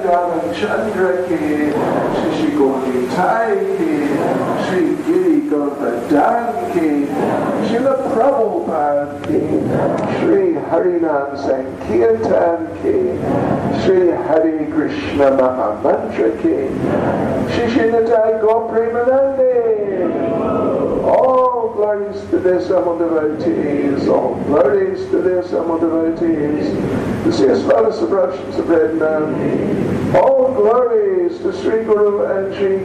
Raman Chandra ki, Shri Gauri Tai ki, Shri Giri Govardhan ki, Srila Prabhupada ki, Shri Harinam Sankirtan ki, Shri Hare Krishna Mahamantra ki, Shri Shinatai Gaur Premanande. All glories to their Samal devotees, all glories to their Samal devotees, to see as far as the Russians have read now. All glories to Sri Guru and Sri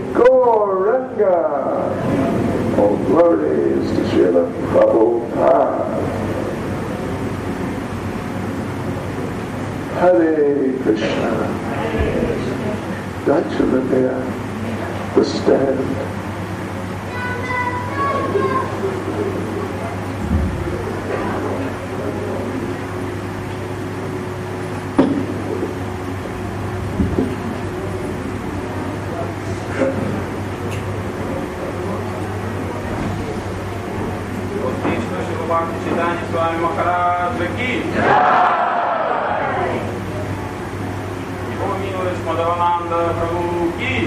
Gauranga. All glories to Srila Prabhupada. Hare Krishna. Daichalavya, the stand. Swami Maharaj ki Его милость Мадхавананда Прабху ki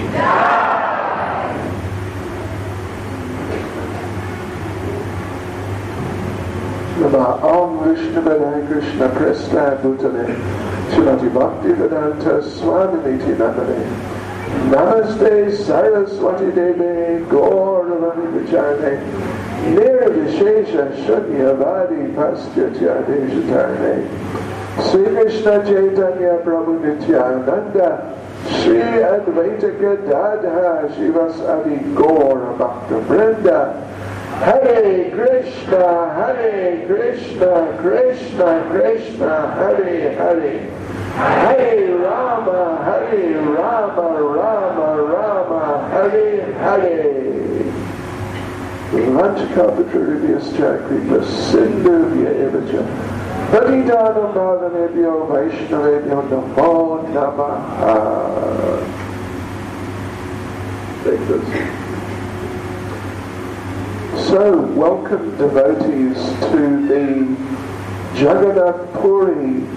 Nama Om Vishnu Padaya Krishna Presta Bhutale Srimati Bhakti Vedanta Swami Niti Namane Namaste Saraswati Devi Gauravani Vichane Nirvishesha Shunyavadi Pastyatya Deshatarne Sri Krishna Chaitanya Prabhu Nityananda Sri Advaita Gadadha Shivasadi Gaura Bhakta Vrinda Hare Krishna, Hare Krishna, Krishna Krishna, Hare Hare, Hare Rama, Hare Rama, Rama Rama, Hare Hare. Vanchakapatrivyaschakri prasindhuvya evacha Patidanam bhavanebhyo Vaishnavebhyo namo namaha. Take this. So, welcome devotees to the Jagannath Puri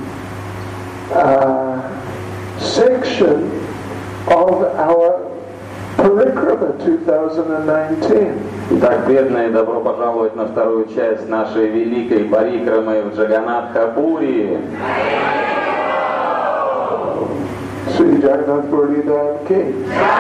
section of our Parikrama 2019. Итак, преданные, добро пожаловать на вторую часть нашей великой парикрамы в Джаганнатха-пури. Sri Jagannath Puri Dham Ki.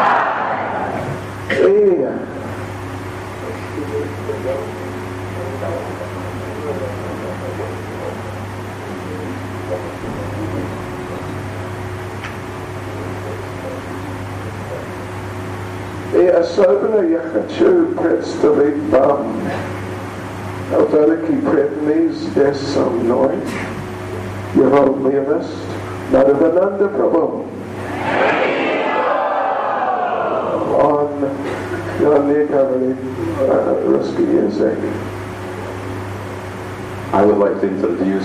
И особенно я хочу представить вам великий преданный здесь со мной, его милость Madhavananda Prabhu. Он не говорит русский язык. I would like to introduce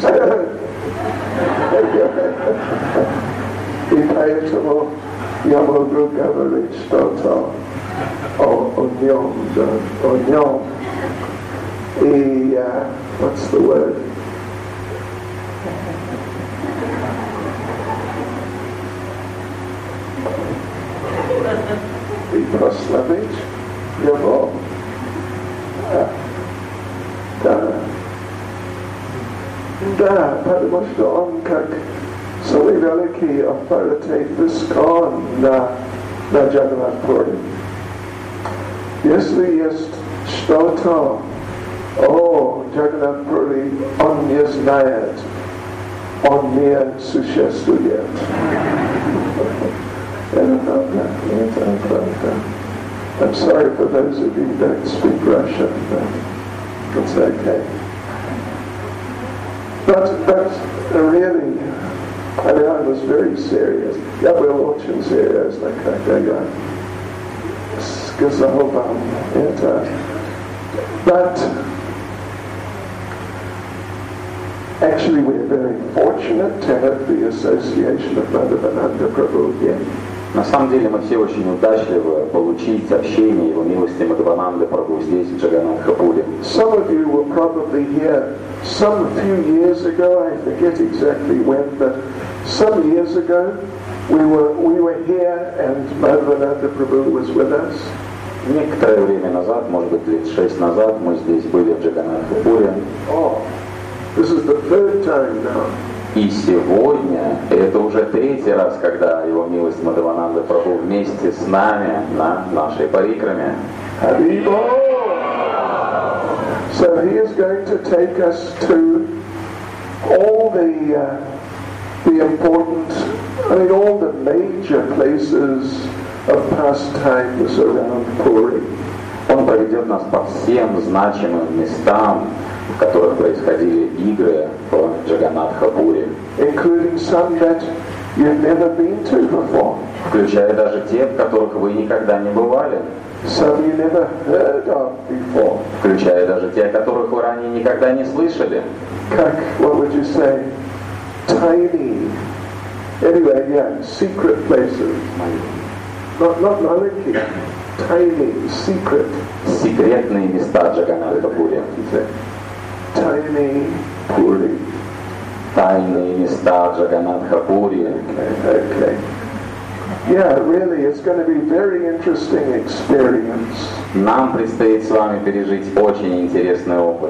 И поэтому я могу говорить что-то о нем. И, what's the word? И прославить его. Да, потому что он как самый великий авторитет в Искон на Джаганнатх-пури. Если есть что-то о Джаганнатх-пури, он не знает, он не существует. I'm sorry for those of you who don't speak Russian, but it's okay. But really, I was very serious. Я был очень серьезно, когда я сказал вам это. But actually, we're very fortunate to have the association of Madhavananda Prabhu again. На самом деле мы все очень удачливы получить общение Его милости Мадхавананды Прабху здесь, в Джаганнатх-пури. Some of you were probably here some few years ago, I forget exactly when, but some years ago, we were here and Madhavananda Prabhu was with us. Некоторое время назад, может быть, лет 6 назад, мы здесь были в Джаганнатхапуре. Oh, this is the third time now. И сегодня, это уже 3-й раз, когда Его милость Мадхавананда Прабху вместе с нами на нашей парикраме. So he is going to take us to all the important, all the major places of pastimes around Puri. Он проведет нас по всем значимым местам, в которых происходили игры в Джаганнатхапуре, including some that you've never been to before. Включая даже те, в которых вы никогда не бывали. Some you never heard of before. Включая даже те, о которых вы ранее никогда не слышали. Как, what would you say? Tiny. Anyway, yeah, secret places. Not Maliki. Tiny, secret. Секретные места Джаганнатхапуре. Tiny Puri. Тайные места Джаганнатхапуре. Okay. Yeah, really, it's going to be a very interesting experience. Нам предстоит с вами пережить очень интересный опыт.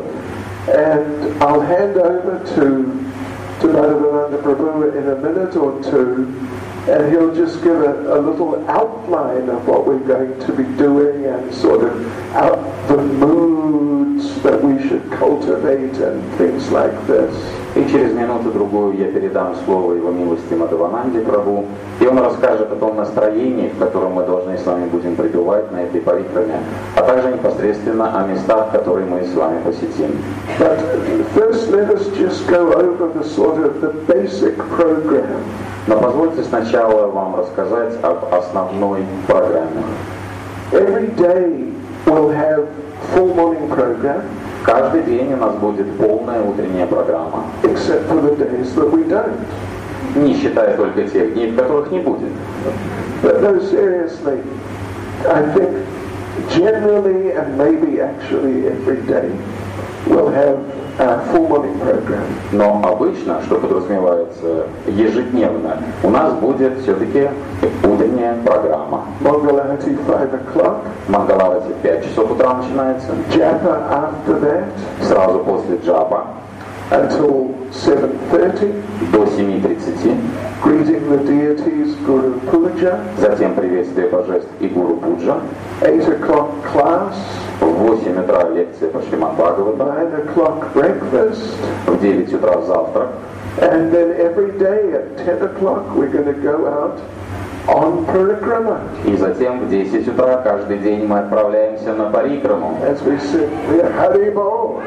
And I'll hand over to Madhavananda Prabhu in a minute or two, and he'll just give a little outline of what we're going to be doing and sort of out the moods that we should cultivate and things like this. И через минуту-другую я передам слово Его милости Мадхавананде Прабху, и он расскажет о том настроении, в котором мы должны с вами будем пребывать на этой парикраме, а также непосредственно о местах, которые мы с вами посетим. But first let us just go over the sort of the basic program. Но позвольте сначала вам рассказать об основной программе. Every day we'll have full morning program. Каждый день у нас будет полная утренняя программа. Except for the days that we don't. Не считая только тех дней, в которых не будет. But no, seriously, I think generally and maybe actually every day we'll have a full morning program. Но обычно, что подразумевается ежедневно, у нас будет все-таки утренняя программа. Mangalarati 5 o'clock. Мангаларати в 5 часов утра начинается. Japa after that. Сразу после джапа. Until 7:30. До 7:30. Greeting the deities, Guru Puja. Затем приветствие божеств и Гуру Пуджа. 8 o'clock class. В 8 утра лекция по Шримад Бхагаватам. 9 o'clock breakfast. В 9 утра завтрак. And then every day at 10 o'clock we're going to go out on parikrama. И затем в 10 утра каждый день мы отправляемся на парикраму. As we said, Haribol.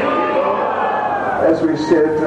As we said,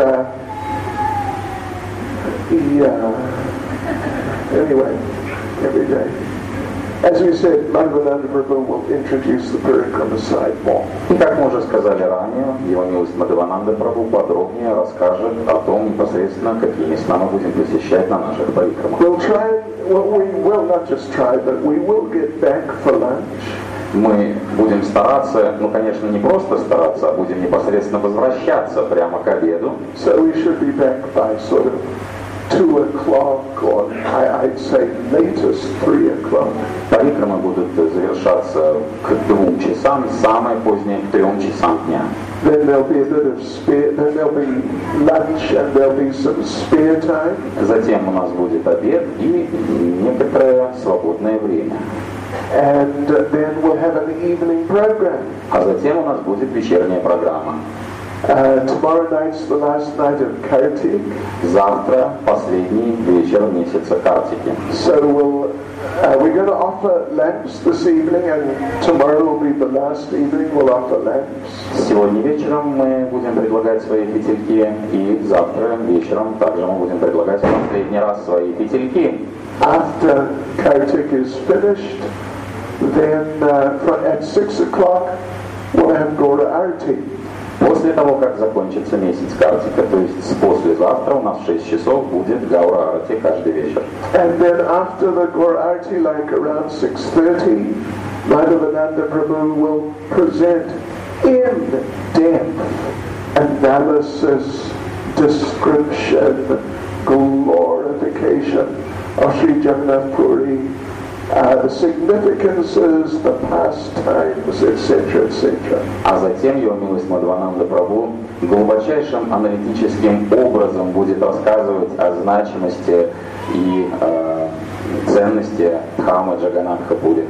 anyway, every day. As we said, Madhavananda Prabhu will introduce the parikrama side more. И как мы уже сказали ранее, Его милость Мадхавананда Прабху подробнее расскажет о том непосредственно, какие места мы будем посещать на наших парикрамах. We'll try, well, we will not just try, but we will get back for lunch. Мы будем стараться, конечно, не просто стараться, а будем непосредственно возвращаться прямо к обеду. So we should be back by sort of 2 o'clock, or I'd say latest 3 o'clock. Парикрамы будут завершаться к 2 часам, самое позднее к 3 часам дня. Then there'll be a bit of spare, then there'll be lunch and there'll be some spare time. Затем у нас будет обед и некоторое свободное время. And then we'll have an evening program. А затем у нас будет вечерняя программа. Tomorrow night's the last night of Kartik. Завтра последний вечер месяца Картики. So we're going to offer lamps this evening, and tomorrow will be the last evening we'll offer lamps. Сегодня вечером мы будем предлагать свои фитильки, и завтра вечером также мы будем предлагать в последний раз свои фитильки. After Kartik is finished, then at 6 o'clock we'll have Gora Arati. После того, как закончится месяц Картика, то есть послезавтра у нас в 6 часов будет Гаура Арати каждый вечер. And then after the Gora Arati, like around 6:30, Madhavananda Prabhu will present in-depth analysis, description, glorification of Sri Sri Jagannath Puri, the significances, the pastimes, etc., etc. А затем Его милость Мадхавананда Прабху глубочайшим аналитическим образом будет рассказывать о значимости и ценности Дхаммы Джаганнатха Пури.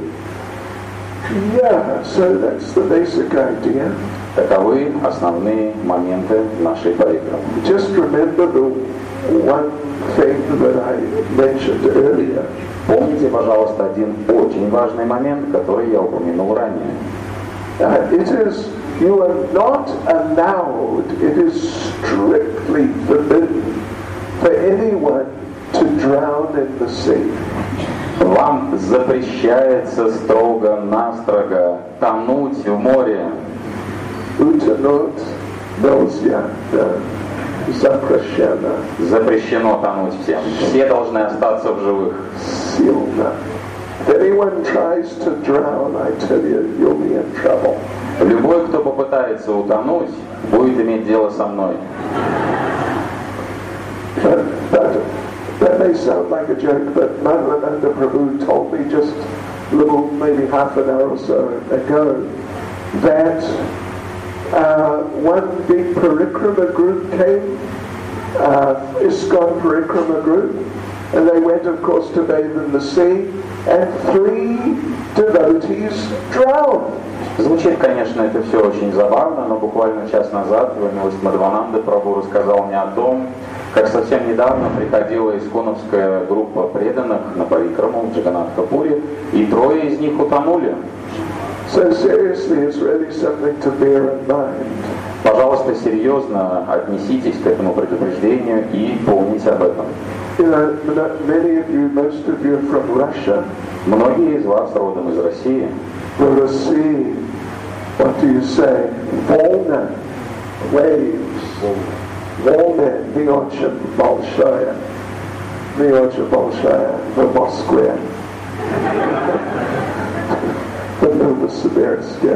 Yeah, so that's the basic idea. Таковы основные моменты нашей парикрамы. Just remember the one thing that I mentioned earlier. Помните, пожалуйста, один очень важный момент, который я упомянул ранее. It is, you are not allowed, it is strictly forbidden for anyone to drown in the sea. Вам запрещается строго-настрого тонуть в море. Утонуть нельзя, запрещено. Запрещено тонуть всем. Все должны остаться в живых. Сильно. If anyone tries to drown, I tell you, you'll be in trouble. Любой, кто попытается утонуть, будет иметь дело со мной. But that may sound like a joke, but Madhavananda Prabhu told me just a little, maybe half an hour or so ago, that one big parikrama group came, ISKCON parikrama group, and they went, of course, to bathe in the sea, and 3 devotees drowned. Звучит, конечно, это все очень забавно, но буквально час назад Его милость Мадхавананда Прабху рассказал мне о том, как совсем недавно приходила исконовская группа преданных на парикраму в Джаганнатха-Пури, и 3 из них утонули. So seriously, it's really something to bear in mind. Пожалуйста, серьезно отнеситесь к этому предупреждению и помните об этом. You know, many of you, most of you are from Russia. Многие из вас родом из России. The sea, what do you say? Volna, waves. Volna, the очень большая, в Москве. The Novosibirsk.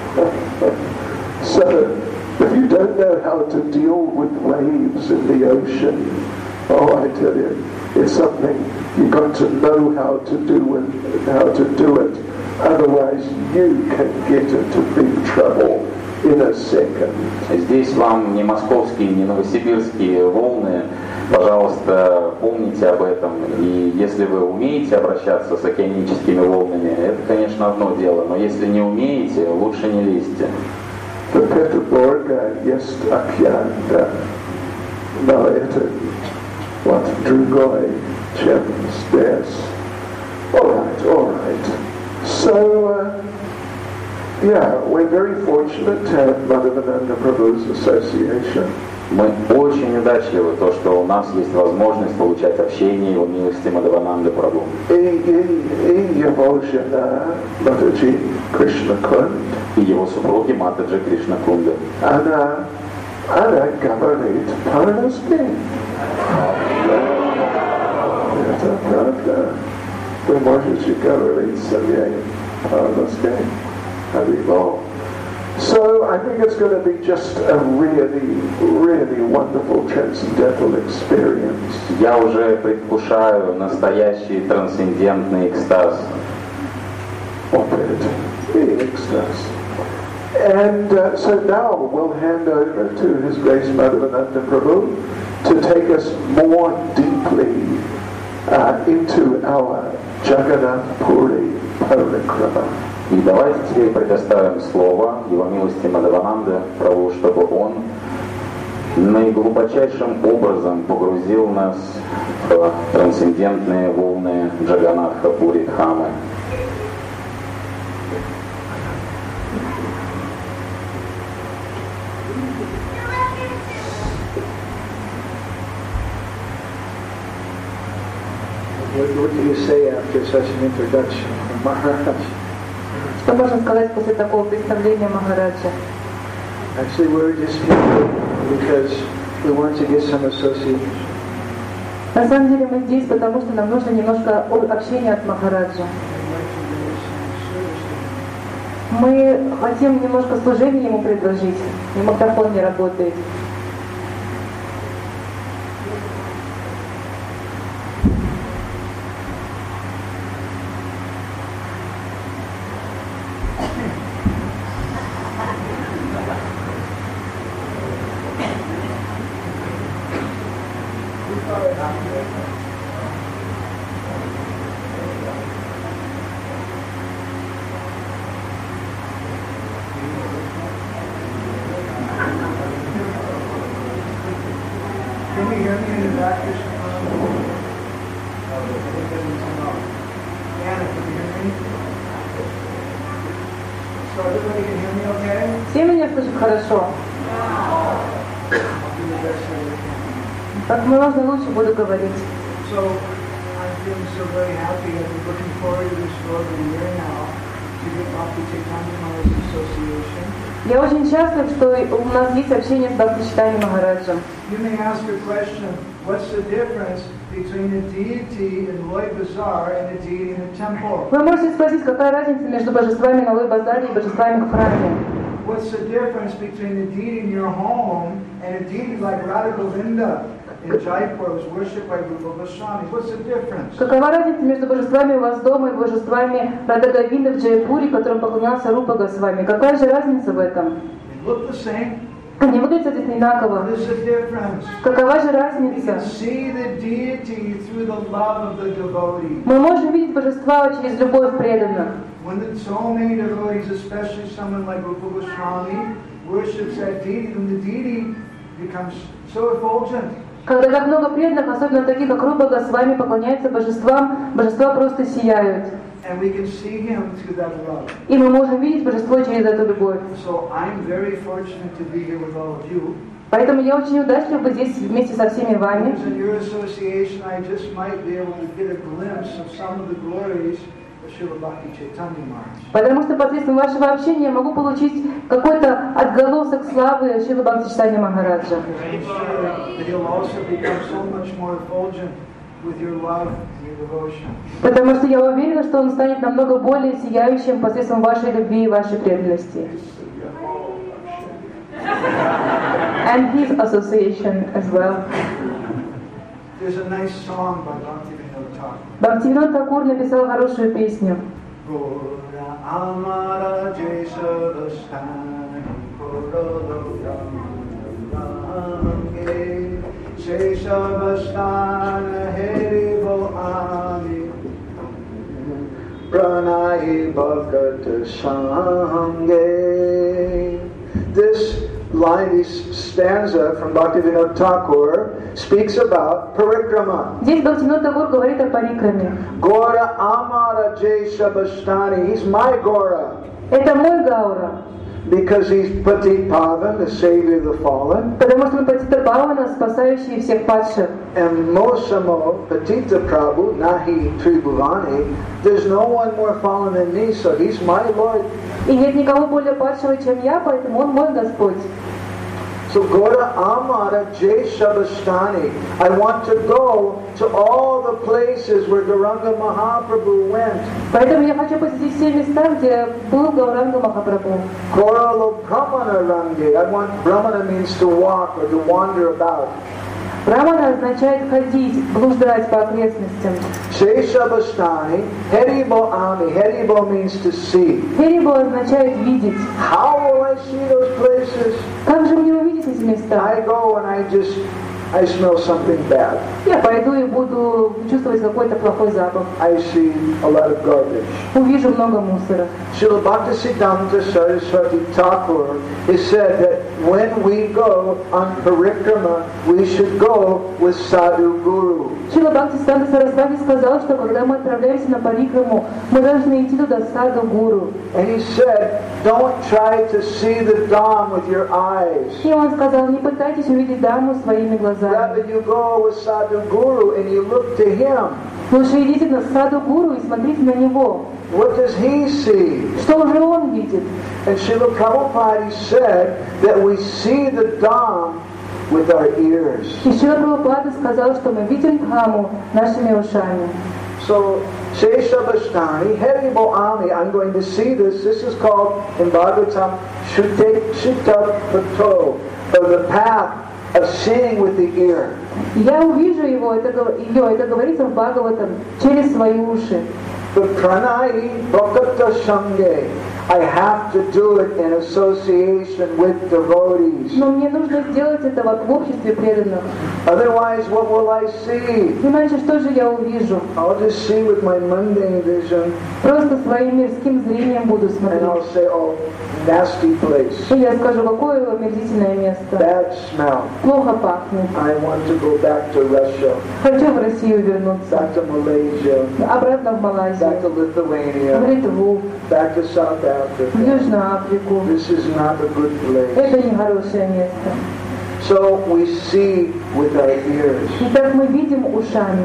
So, if you don't know how to deal with waves in the ocean, oh, I tell you, it's something you've got to know how to do and how to do it. Otherwise, you can get into big trouble in a second. Здесь вам не московские, не новосибирские волны. Пожалуйста, помните об этом. И если вы умеете обращаться с океаническими волнами, это, конечно, одно дело. Но если не умеете, лучше не лезьте. В Петербурге есть океан, но это вот другой, чем здесь. All right. So, yeah, we're very fortunate to have Madhavananda Prabhu's association. Мы очень удачливы, то, что у нас есть возможность получать общение Его милости Мадхавананды Прабху. И его жена Матаджи Кришна Кунд. И его супруги Матаджи Кришна Кунда. Она говорит по-русски. Это правда. Вы можете говорить со мной по-русски. Харибол. So I think it's going to be just a really, really wonderful transcendental experience. Я уже предвкушаю настоящий трансцендентный экстаз. Экстаз. And so now we'll hand over to His Grace Madhavananda Prabhu to take us more deeply into our Jagannath Puri Parikrama. И давайте теперь предоставим слово Его милости Мадхавананды Прабху, чтобы он наиглубочайшим образом погрузил нас в трансцендентные волны Джаганнатха Пури Дхаммы. What do you say after such an introduction from Maharaj? Что можно сказать после такого представления Махараджа? Actually, we're just here because we want to get some association. На самом деле мы здесь, потому что нам нужно немножко общения от Махараджа. Мы хотим немножко служения ему предложить, и микрофон не работает. Can you hear me in the back? Anna, can you hear me? So everybody can hear me okay? Все меня слышат хорошо? I'll do the best I can. Как можно лучше буду говорить. So I'm feeling so very happy. I've been looking forward to this for over a year now to get Bhakti Chaitanya Maharaj Association. Я очень счастлив, что у нас есть общение с Бхакти-Чайтаньей Махараджем. You may ask a question, what's the difference between a deity in Loi Bazaar and a deity in a temple? Вы можете спросить, какая разница между божествами на Лой-базаре и божествами в храме? What's the difference between a deity in your home and a deity like Radha Govinda in Jaipur was worshipped by Rupa Goswami? What's the difference? Какова разница между божествами у вас дома и божествами Рада Говинда в Джайпуре, которым поклонялся Рупа Госвами? Какая же разница в этом? They look the same. Они выглядят одинаково. There's a difference. Какова же You разница? can see the deity through the love of the devotee. Мы можем видеть божества через любовь преданных. When so many devotees, especially someone like Rupa Goswami, worships that deity, then the deity becomes so effulgent. Когда так много преданных, особенно таких, как Рупа Госвами, поклоняются божествам, божества просто сияют. And we can see him through that love. И мы можем видеть божество через эту любовь. So I'm very fortunate to be here with all of you. Поэтому я очень удачлив быть здесь вместе со всеми вами. In your association, I just might be able to get a glimpse of some of the glories of Srila Bhakti Chaitanya Maharaj. Потому что посредством вашего общения я могу получить какой-то отголосок славы Шрилы Бхакти-Чайтаньи Махараджа. I'm sure that he'll also become so much more effulgent with your love and your devotion. Потому что я уверена, что он станет намного более сияющим посредством вашей любви и вашей преданности. And his association as well. There's a nice song by Bhaktivinoda Thakur. Бхактивинод Такур написал хорошую песню. Gora Amara Jesa Vastani Gora Range Shesha Vastana Heribo Ami Pranai Bhagata Sange. This line, this stanza from Bhaktivinoda Thakur speaks about parikrama. Здесь Бхактивинод Такур говорит о парикраме. Gora Amara Jesha Bastani. He's my Gora. Это мой Гаура. Because he's Patit Pavan, the savior of the fallen. Потому что он Патита Павана, спасающий всех падших. And Mosamo, Patita Prabhu, Nahi Tribhuvani. There's no one more fallen than me, so he's my Lord. И нет никого более падшего, чем я, поэтому он мой Господь. So Gora Amara Jesha Bastani. I want to go to all the places where Gauranga Mahaprabhu went. Поэтому я хочу посетить все места, где был Гауранга Махапрабху. Gora Lo Brahmana Rangi. I want, Brahmana means to walk or to wander about. Брамана означает ходить, блуждать по окрестностям. Shesha Bastani, Heribo Ami. Heribo means to see. Херибо означает видеть. How will I see those places? Как же мне увидеть эти места? I go and I smell something bad. Я пойду и буду чувствовать какой-то плохой запах. I see a lot of garbage. Увижу много мусора. Srila Bhaktisiddhanta Saraswati Thakur has said that when we go on parikrama, we should go with sadhu guru. Шрила Бхактисиданта Сарасвати сказал, что когда мы отправляемся на парикраму, мы должны идти туда с саду гуру. And he said, don't try to see the Dham with your eyes. И он сказал, не пытайтесь увидеть даму своими глазами. Rather you go with sadhu guru and you look to him. Лучше идите на саду гуру и смотрите на него. What does he see? Что же он видит? And Srila Prabhupada said that we see the Dham with our ears. И Шрила Прабхупада сказал, что мы видим Дхаму нашими ушами. So, Shesha Bastani, Heribo Ami, I'm going to see this. This is called, in Bhagavatam, Shutta Pato, or the path of seeing with the ear. Я увижу его, это говорится в Бхагаватам, через свои уши. The Pranai Bhakata Sange. I have to do it in association with devotees. Но мне нужно сделать это в обществе преданных. Otherwise, what will I see? Иначе что же я увижу? I'll just see with my mundane vision, Просто своим мирским зрением буду and смотреть. I'll say, oh, nasty place, И я скажу, какое омерзительное место. bad smell. Плохо пахнет. I want to go back to Russia, Хочу в Россию вернуться. back to Malaysia, Обратно в back Малайзию. to В Lithuania, Литву. back to South В Africa. Южную Африку. This is not a good place. Это не хорошее место. So we see with our ears. Итак, мы видим ушами.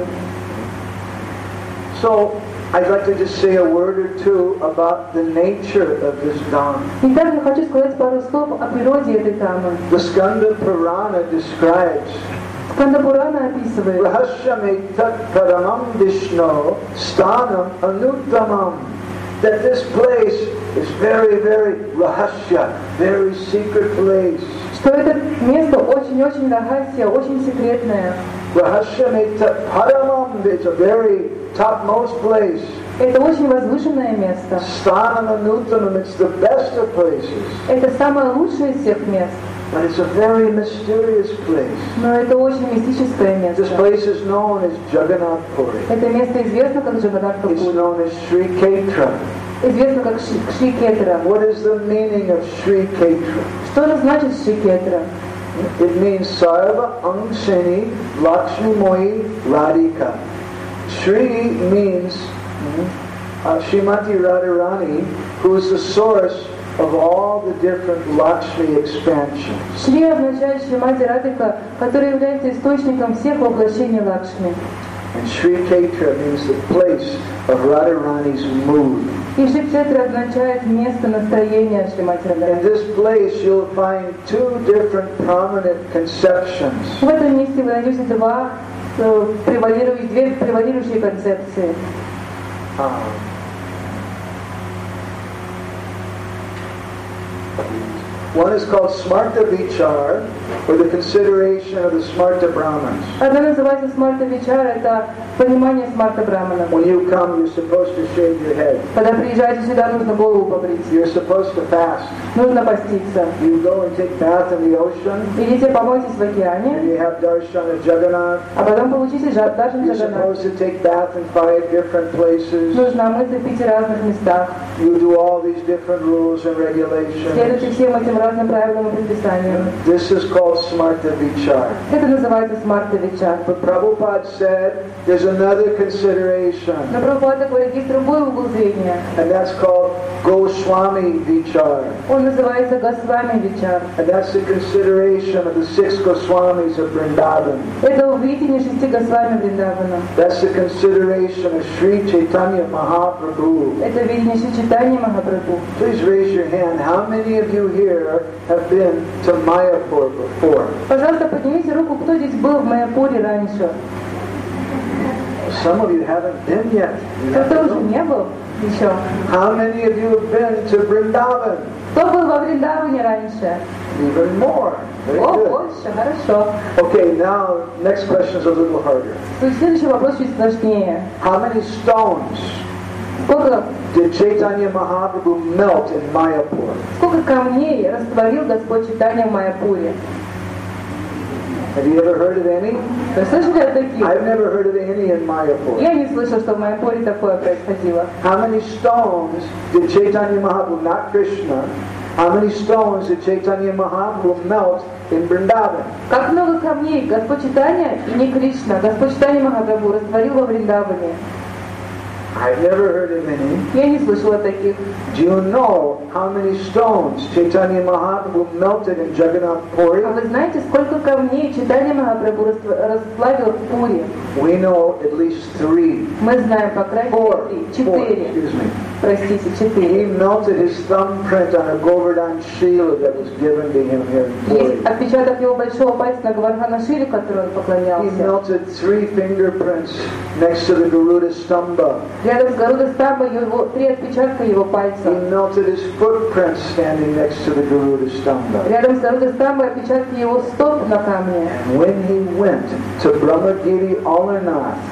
So I'd like to just say a word or two about the nature of this Dham. Итак, я хочу сказать пару слов о природе этой Дхаммы. The Skanda Purana describes Скандапурана описывает, Rahasyametat Paramam Vishno Sthanam Anuttamam, that this place is very, very rahasya, very secret place. что это место очень-очень рахасия, очень секретное. Rahasyametat Paramam, it's a very topmost place. Это очень возвышенное место. Sthanam Anuttamam, it's the best of places. Это самое лучшее из всех мест. But it's a very mysterious place. Но это очень мистическое место. This place is known as Jagannath Puri. Это место известно как Джаганнатха It's Пури. known as Sri Ketra. Известно как Шри Кетра. What is the meaning of Sri Ketra? Что же значит Шри Кетра? It means Sarva Angsini Lakshmi Mohi Radhika. Sri means Srimati Radharani, who is the source of all the different Lakshmi expansions. Шри означает Шримати Радхика, который является источником всех воплощений Лакшми. And Sri Ketra means the place of Radharani's mood. И Шри Кетра означает место настроения Шримати In Радхарани. this place you'll find two different prominent conceptions. В этом месте вы найдете две превалирующие концепции. One is called Smarta Vichar, or the consideration of the Smarta Brahmins. Одна называется Смарта Вичара, это понимание Смарта Брамана. When you come, you're supposed to shave your head. Когда приезжаете сюда, нужно голову побрить. You're supposed to fast. Нужно поститься. You go and take bath in the ocean, Идите помойтесь в and океане, you have darshan of Jagannath. а потом получите даршан You're Джаганнат. supposed to take bath in 5 different places. Нужно омыться в 5 разных местах. You do all these different rules and Следуйте regulations. всем этим разным правилам и предписаниям. This is called Smarta Vichar. Это называется Смарта Вичар. But Prabhupada said there's another consideration, Но Прабхупада говорит, есть другой угол зрения. and that's called Goswami Vichar. Он называется Госвами Вичар. And that's the consideration of the 6 Goswamis of Vrindavan. Это видение 6 Госвами Вриндавана. That's the consideration of Sri Chaitanya Mahaprabhu. Это видение Шри Чайтаньи Махапрабху. Please raise your hand. How many of you here have been to Mayapur before? Пожалуйста, поднимите руку, кто здесь был в Майяпуре раньше. Some of you haven't been yet. You have Кто-то to уже go. не был еще. How many of you have been to Vrindavan? Кто был во Вриндаване раньше? Even more. Very О, good. больше, хорошо. Okay, now next question is a little harder. То есть следующий вопрос чуть сложнее. How many stones Сколько did Chaitanya Mahaprabhu melt in Mayapur? камней растворил Господь Чайтанья в Майяпуре? Have you ever heard of any? Вы слышали о таких? I've never heard of any in Mayapur. Я не слышал, что в Майяпуре такое происходило. How many stones did Chaitanya Mahaprabhu, not Krishna, how many stones did Chaitanya Mahaprabhu melt in Vrindavan? Как много камней Господь Чайтанья, и не Кришна, Господь Чайтанья Махапрабху растворил во Вриндаване? I've never heard of any. Я не слышал о таких. Do you know how many stones Chaitanya Mahaprabhu melted in Jagannath Puri? А вы знаете, сколько камней Чайтанья Махапрабху расплавил в Пуре? We know at least 3. Мы знаем, по крайней Four. мере, 4, 4. excuse me. Простите, He 4. melted his thumbprint on a Govardhan Shila that was given to him here in Puri. Есть отпечаток его большого пальца на Гавардхана Шиле, который он He поклонялся. melted 3 fingerprints next to the Garuda Stamba. Рядом с Гаруда Стамбой его 3 отпечатка его He пальца. melted his footprints standing next to the Garuda Stamba. Рядом с Гаруда Стамбой отпечатки его стоп на камне. And when he went to Brahmagiri Amarnath,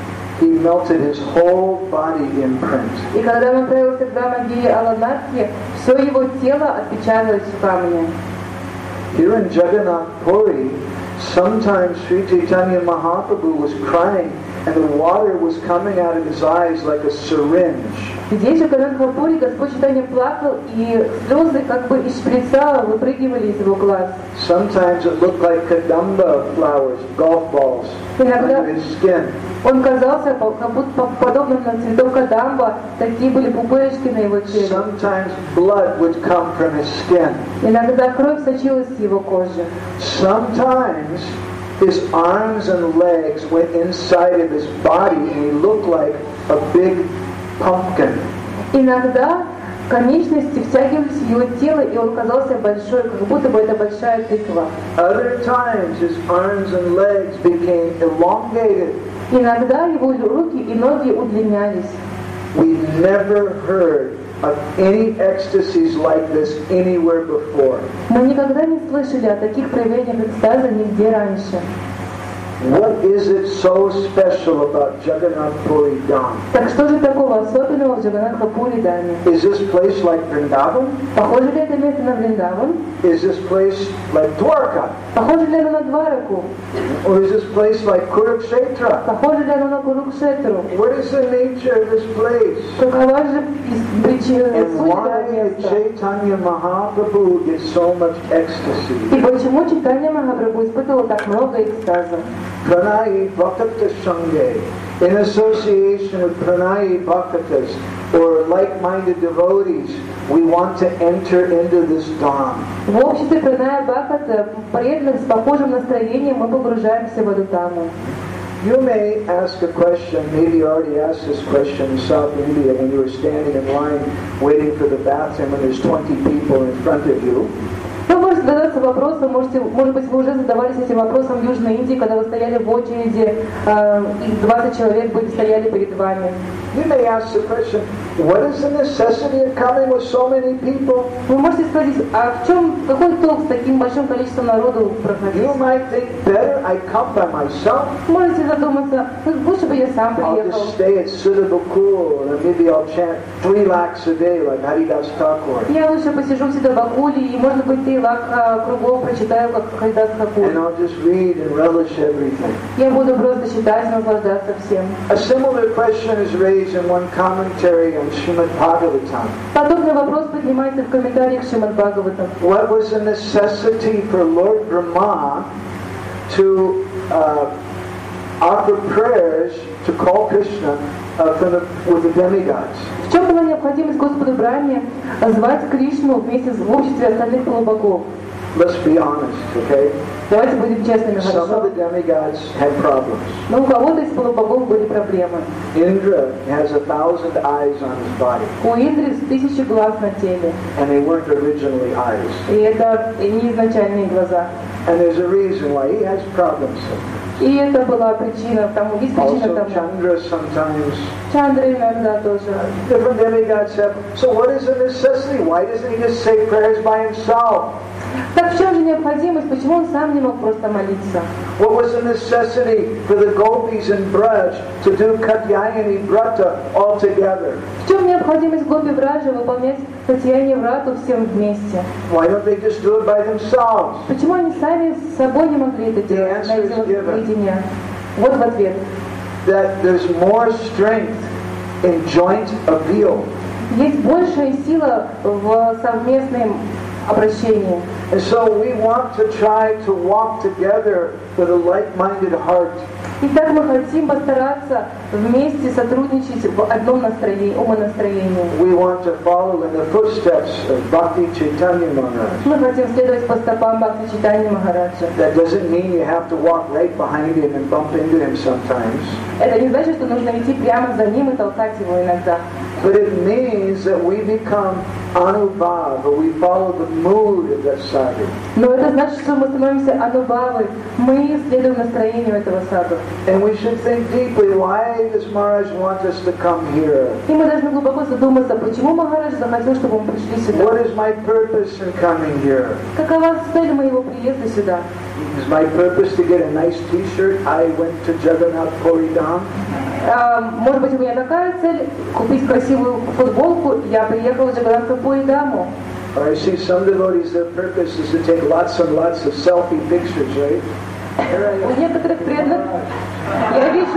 he melted his whole body in print. И когда он отправился к Дамаги Аладнатхи, все его тело отпечаталось в камне. Here in Jagannath Puri, sometimes Sri Chaitanya Mahaprabhu was crying and the water was coming out of his eyes like a syringe. Здесь же, когда в Хапуре, Господь Чайтанья плакал, и слезы как бы из шприца выпрыгивали из его глаз. Sometimes it looked like kadamba flowers, golf balls, under his skin. Он казался как будто подобным на цветок кадамба, такие были пупырышки на его теле. Sometimes blood would come from his skin. Иногда кровь сочилась с его кожи. Sometimes his arms and legs went inside of his body and he looked like a big pumpkin. Иногда конечности втягивались в его тело, и он казался большой, как будто бы это большая тыква. Other times his arms and legs became elongated. Иногда его руки и ноги удлинялись. We never heard of any ecstasies like this anywhere before. Мы никогда не слышали о таких проявлениях экстаза нигде раньше. What is it so special about Jagannath Puri Dham? Так что же такого особенного в Джаганнатха-Пури Даме? Is this place like Vrindavan? Похоже ли это место на Вриндаван? Is this place like Dwarka? Похоже ли оно на Двараку? Or is this place like Kurukshetra? Похоже ли оно на Курукшетру? What is the nature of this place? Какова же причина And суть why этого did места? Chaitanya Mahaprabhu get so much ecstasy? И почему Чайтанья Махапрабху испытывал так много экстаза? Pranayi Bhakta Sanghe, in association with Pranayi Bhaktas or like-minded devotees, we want to enter into this Dham. В обществе Праная Бхаката, преданных с похожим настроением, мы погружаемся в эту Дhamу. You may ask a question, maybe you already asked this question in South India when you were standing in line waiting for the bathroom and there's 20 people in front of you. Вы можете задаться вопросом, может быть, вы уже задавались этим вопросом в Южной Индии, когда вы стояли в очереди, и 20 человек стояли перед вами. You may ask the question, what is the necessity of coming with so many people? Вы можете спросить, а какой толк с таким большим количеством народу проходить? You might think, better I come by myself. Можете задуматься, лучше бы я сам I'll приехал. just stay at Siddhabakul and maybe I'll chant 3 lakhs a day like Haridas Thakur. Я лучше посижу в Сидабакуле и, может быть, 3 лаха кругом прочитаю, как Харидас Тхакур. And I'll just read and relish everything. Я буду просто читать, наслаждаться всем. A similar question is raised in one commentary on Srimad Bhagavatam. Подобный вопрос поднимается в комментариях Шримад Бхагаватам. What was the necessity for Lord Brahma to offer prayers to call Krishna with the demigods? В чем была необходимость Господу Брахме звать Кришну вместе в обществе остальных полубогов? Let's be honest, okay? Давайте будем честными, Some of хорошо? the demigods had problems. Но у кого-то из полубогов были проблемы. Indra has 1,000 eyes on his body, У Индры 1000 глаз на теле. and they weren't originally eyes. И это не изначальные глаза. And there's a reason why he has problems. И это была причина тому, есть причина Also, тому. Chandra sometimes. Чандра иногда тоже. Different demigods have. So what is the necessity? Why doesn't he just say prayers by himself? Так в чем же необходимость? Почему он сам не мог просто молиться? What was the necessity for the gopis in Braj to do Katyayani Vrata all together? В чем необходимость Гопи Браджа выполнять Катьяни Врату всем вместе? Why don't they just do it by themselves? Почему они сами с собой не могли это делать? The answer is Найти given. наедине. Вот в ответ. That there's more strength in joint appeal. Есть большая сила в совместном обращении. And so we want to try to walk together with a like-minded heart. Итак, мы хотим постараться вместе сотрудничать в одном настроении, умонастроении. We want to follow in the footsteps of Bhakti Chaitanya Maharaj. Мы хотим следовать по стопам Бхакти Чайтаньи Махараджа. That doesn't mean you have to walk right behind him and bump into him sometimes. Это не значит, что нужно идти прямо за ним и толкать его иногда. But it means that we become anubhav, or we follow the mood of that sadhu. Но это значит, что мы становимся анубхавой, мы следуем настроению этого саду. And we should think deeply, why does Maharaj want us to come here? И мы должны глубоко задуматься, почему Махарадж захотел, чтобы мы пришли сюда. What is my purpose in coming here? Какова цель моего приезда сюда? Is my purpose to get a nice t-shirt? I went to Jagannath Puri Dham. Может быть, у меня такая цель — купить красивую футболку, я приехала в Джаганнатхапури даму. Or I see some devotees, their purpose is to take lots and lots of selfie pictures, right? У некоторых преданных, я вижу,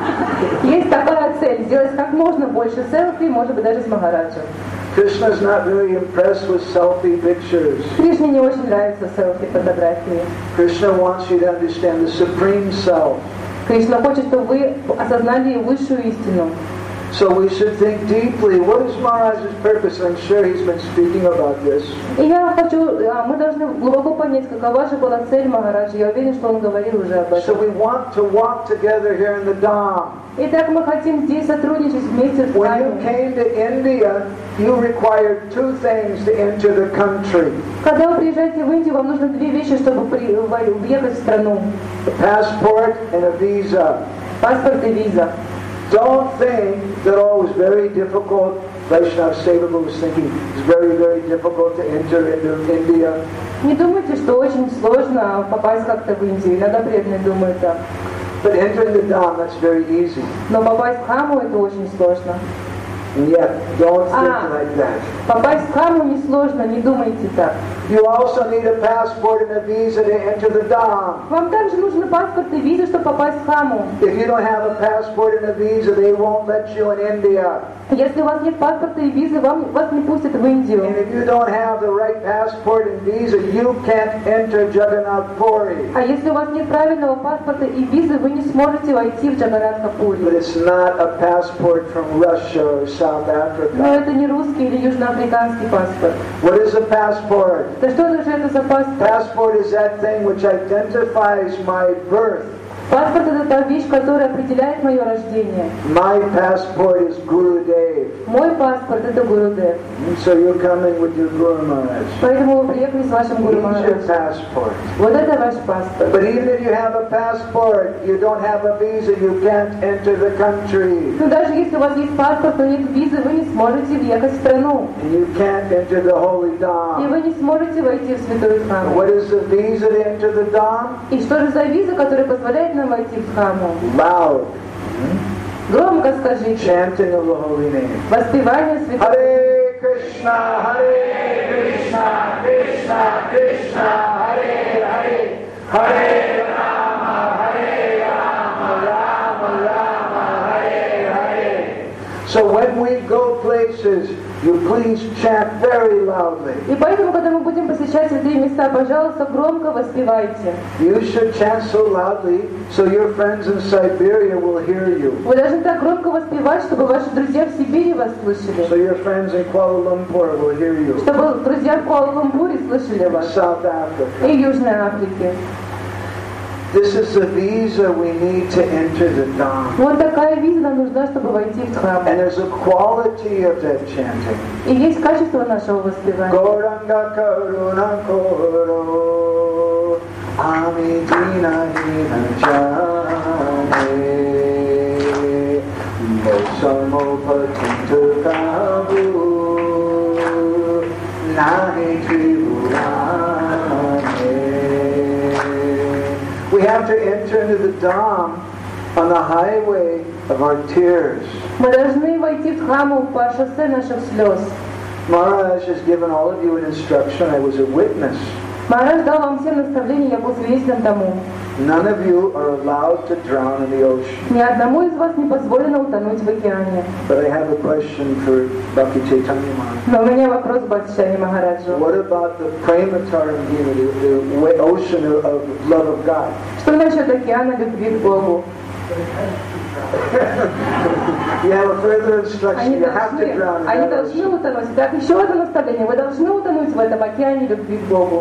есть такая цель — сделать как можно больше селфи, может быть, даже с Махараджем. Krishna is not very impressed with selfie pictures. Кришне не очень нравятся селфи-фотографии. Krishna wants you to understand the supreme self. Кришна хочет, чтобы вы осознали высшую истину. So we should think deeply, what is Maharaj's purpose? I'm sure he's been speaking about this. И я хочу, мы должны глубоко понять, какова же была цель Махараджа. Я уверен, что он говорил уже об So этом. we want to walk together here in the Dham. Итак, мы хотим здесь сотрудничать вместе с When you вами. came to India, you required two things to enter the country. Когда вы приезжаете в Индию, вам нужно две вещи, чтобы въехать в страну. A passport and a visa. Паспорт и виза. Don't think that it was very difficult. Vaishnav Sevaka was thinking it's very, very difficult to enter into India. Не думайте, что очень сложно попасть как-то в Индию. Иногда преданные думают так. But entering the Dham, that's very easy. Но попасть в Хаму это очень сложно. And yet, don't think like that. Попасть в Хаму несложно, не думайте так. You also need a passport and a visa to enter the Dham. Вам также нужны паспорт и виза, чтобы попасть в Хаму. If you don't have a passport and a visa, they won't let you in India. Если у вас нет паспорта и визы, вас не пустят в Индию. And if you don't have the right passport and visa, you can't enter Jagannath Puri. А если у вас нет правильного паспорта и визы, вы не сможете войти в Джаганнатхапури. But it's not a passport from Russia or South Но Africa. это не русский или южноафриканский паспорт. What is a passport? Да что же это за паспорт? Passport is that thing which identifies my birth. Паспорт это та вещь, которая определяет мое рождение. My passport is Gurudev. Мой паспорт это Гурудев. And so you're coming with your Guru Maharaj. Поэтому вы приехали с вашим Гуру He's your Махараджем. passport. Вот это ваш паспорт. But even if you have a passport, you don't have a visa, you can't enter the country. Но даже если у вас есть паспорт, но нет визы, вы не сможете въехать в страну. And you can't enter the holy И Dham. вы не сможете войти в святой храм. What is the visa to enter the Dham? И что же за виза, которая позволяет нам войти в храму? Loud Громко скажите. chanting of the holy name. Воспевание святого. Hare Krishna, Krishna, Krishna, Hare Hare, Hare Rama, Rama Rama, Hare Hare. So when we go places, you please chant very loudly. И поэтому, когда мы будем посещать святые места, пожалуйста, громко воспевайте. You should chant so loudly so your friends in Siberia will hear you. Вы должны так громко воспевать, чтобы ваши друзья в Сибири вас слышали. So your friends in Kuala Lumpur will hear you. Чтобы друзья в Куала-Лумпуре слышали вас. South Africa. И в Южной Африке. This is the visa we need to enter the Dham. Вот такая виза нам нужна, чтобы войти в храм. And there's a quality of that chanting. И есть качество нашего воспевания. Gauranga Karuna Koro Ami Dina Hina Jane Mosamo Patintu Kabu Nahi Tribhurane. We have to enter into the Dham on the highway of our tears. Мы должны войти в храм по шоссе наших слез. Maharaj has given all of you an instruction. I was a witness. Махарадж дал вам всем наставления, я был свидетелем тому. None of you are allowed to drown in the ocean. Ни одному из вас не позволено утонуть в океане. But I have a question for Bhakti Chaitanya Maharaj. Но у меня вопрос к Бхактичайни Махараджу. What about the Premataram, the ocean of love of God? Что насчет океана любви к Богу? You have a further instruction. Они You have to drown in они that должны ocean. утонуть. Так, еще одно наставление. Вы должны утонуть в этом океане любви к Богу.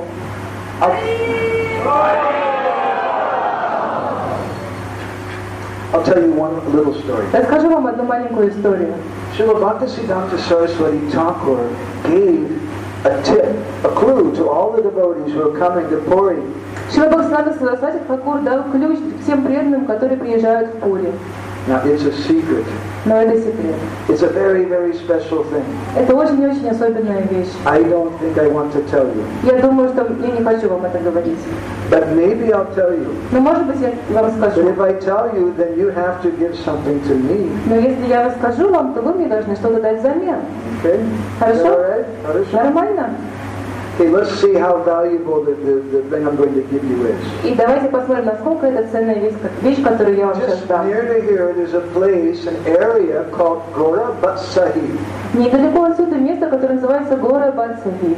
I'll tell you one little story. Расскажу вам одну маленькую историю. Srila Bhaktisiddhanta Saraswati Thakur gave a tip, a clue to all the devotees who are coming to Puri. Шрила Бхактисиданта Сарасвати Тхакур дал ключ всем преданным, которые приезжают в Пури. Now it's a secret. Но это секрет. It's a very, very special thing. Это очень-очень особенная вещь. I don't think I want to tell you. Я думаю, что я не хочу вам это говорить. But maybe I'll tell you. Но может быть я вам But скажу. if I tell you, then you have to give something to me. Но если я расскажу вам, то вы мне должны что-то дать взамен. Okay? Хорошо? Is that all right? Хорошо? Нормально? Okay, let's see how valuable the thing I'm going to give you is. И давайте посмотрим, насколько это ценная вещь, которую я вам сейчас Just дам. near to here, there's a place, an area called Gora Batsahi. Недалеко отсюда место, которое называется Гора Батсаги.